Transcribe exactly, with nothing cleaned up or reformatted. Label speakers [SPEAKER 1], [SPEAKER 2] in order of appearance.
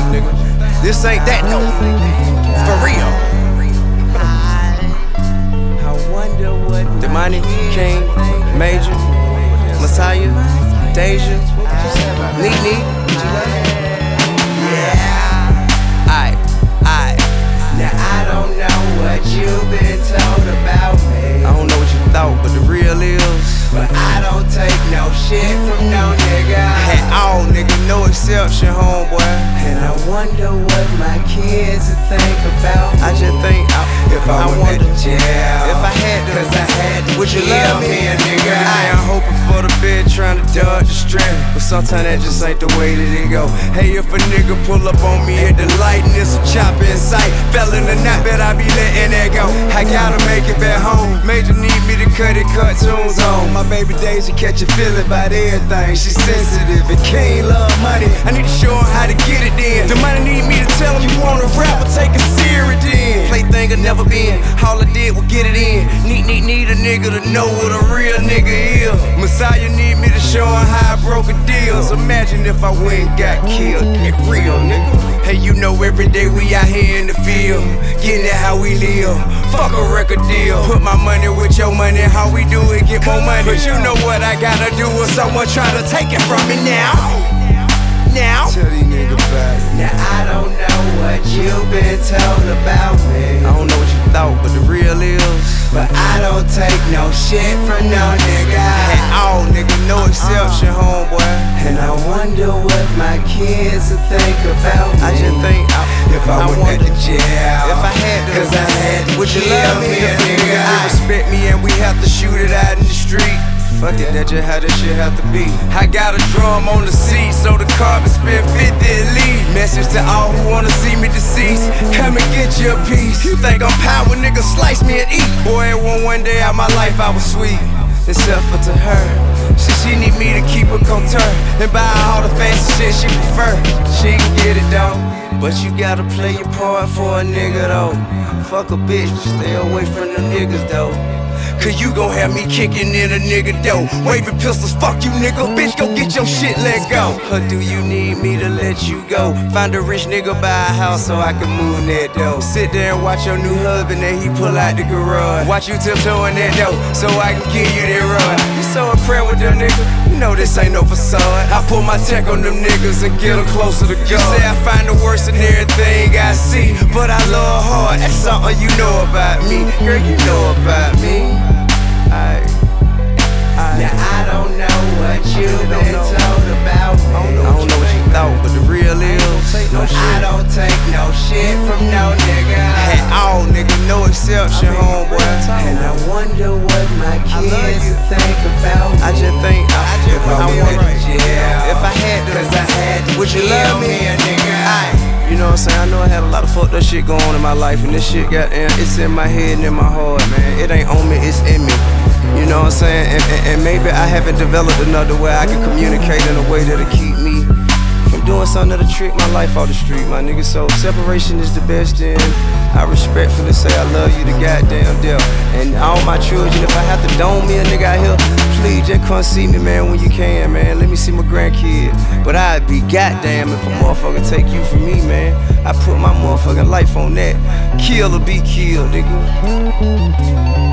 [SPEAKER 1] nigga. This ain't that though. For real. Damani, King, Major, Messiah, Deja, Nene. Yeah. Aight, aight.
[SPEAKER 2] Now I don't know what you've been told about me.
[SPEAKER 1] I don't know what you thought, but the real is.
[SPEAKER 2] But I don't take no shit from no nigga.
[SPEAKER 1] At all, nigga, no exception, homeboy.
[SPEAKER 2] And I wonder what my kids would think about me.
[SPEAKER 1] I just think I,
[SPEAKER 2] if I,
[SPEAKER 1] I
[SPEAKER 2] went
[SPEAKER 1] wonder
[SPEAKER 2] to jail.
[SPEAKER 1] if I had to,
[SPEAKER 2] cause I had to
[SPEAKER 1] would you
[SPEAKER 2] kill
[SPEAKER 1] love me?
[SPEAKER 2] me a nigga.
[SPEAKER 1] I ain't hoping for the bed, trying to dodge the strap, but sometimes that just ain't the way that it go. Hey, if a nigga pull up on me at the light and it's a chopper in sight, fell in the knot, bet I be letting that go. I gotta make it back home. Major need me to cut it, cartoons on. My baby Deja catch a feeling about everything. She sensitive and King love money. I need to show her how to get it in. The money need me to tell him you wanna rap or take it serious then. Plaything or never been. All I did was get it in. Need, need, need a nigga to know what a real nigga is. Messiah need me to show her how I broke a deals. Imagine if I went and got killed. Get real, nigga. Hey, you know every day we out here in the field, getting it how we live. Fuck a record deal. Put my money with your money. How we do it, get more money. But you know what I gotta do with someone trying to take it from me now. Now. Tell these niggas about it.
[SPEAKER 2] Now I don't know what you've been told about me.
[SPEAKER 1] I don't know what you thought, but the real is.
[SPEAKER 2] But I don't take no shit from no nigga.
[SPEAKER 1] At all, nigga, no exception, homeboy.
[SPEAKER 2] And I wonder what my kids would think about me.
[SPEAKER 1] I just think I,
[SPEAKER 2] if I,
[SPEAKER 1] I
[SPEAKER 2] went
[SPEAKER 1] wonder
[SPEAKER 2] to jail.
[SPEAKER 1] if I had to,
[SPEAKER 2] cause I had to
[SPEAKER 1] would you
[SPEAKER 2] kill
[SPEAKER 1] love me
[SPEAKER 2] me a
[SPEAKER 1] if a
[SPEAKER 2] nigga.
[SPEAKER 1] nigga would respect me and we have to shoot it out in the street? Fuck it, that's just how this shit have to be. I got a drum on the seat, so the carpet spin fifty at least. Message to all who wanna see me deceased. Come and get your piece. You think I'm power, nigga, slice me and eat. Boy, it one one day out my life I was sweet, except for to her. She, she need me to keep her couture and buy all the fancy shit she prefer. She can get it though, but you gotta play your part for a nigga though. Fuck a bitch, but stay away from them niggas though. Cause you gon' have me kicking in a nigga dough, waving pistols, fuck you nigga, bitch go get your shit let go. Or do you need me to let you go? Find a rich nigga, buy a house so I can move that dough. Sit there and watch your new husband and he pull out the garage. Watch you tiptoeing that dough so I can give you that run. You so impressed with them nigga, you know this ain't no facade. I pull my tech on them niggas and get them closer to God. You say I find the worst in everything I see, but I love hard, that's something you know about me. Girl, you know about me. I, I,
[SPEAKER 2] now I don't know what you've been know. told about me.
[SPEAKER 1] I don't know, I don't know what you thought, but the real is.
[SPEAKER 2] No I don't take no shit from no nigga.
[SPEAKER 1] At all, nigga, no exception, homeboy.
[SPEAKER 2] And I wonder what my kids would think about me.
[SPEAKER 1] I just think I, I just
[SPEAKER 2] if I went to jail.
[SPEAKER 1] If I had to,
[SPEAKER 2] cause I had to
[SPEAKER 1] would you love me?
[SPEAKER 2] me a nigga.
[SPEAKER 1] I, you know what I'm saying? I know I had a lot of fucked up shit going on in my life, and this shit got it's in my head and in my heart, man. It ain't on me, it's in me. You know what I'm saying? And, and, and maybe I haven't developed another way I can communicate in a way that'll keep me from doing something that'll trick my life off the street, my nigga. So separation is the best, and I respectfully say I love you to goddamn death. And all my children, if I have to dome me a nigga out here, please just come see me, man, when you can, man. Let me see my grandkid. But I'd be goddamn if a motherfucker take you from me, man. I put my motherfucking life on that. Kill or be killed, nigga.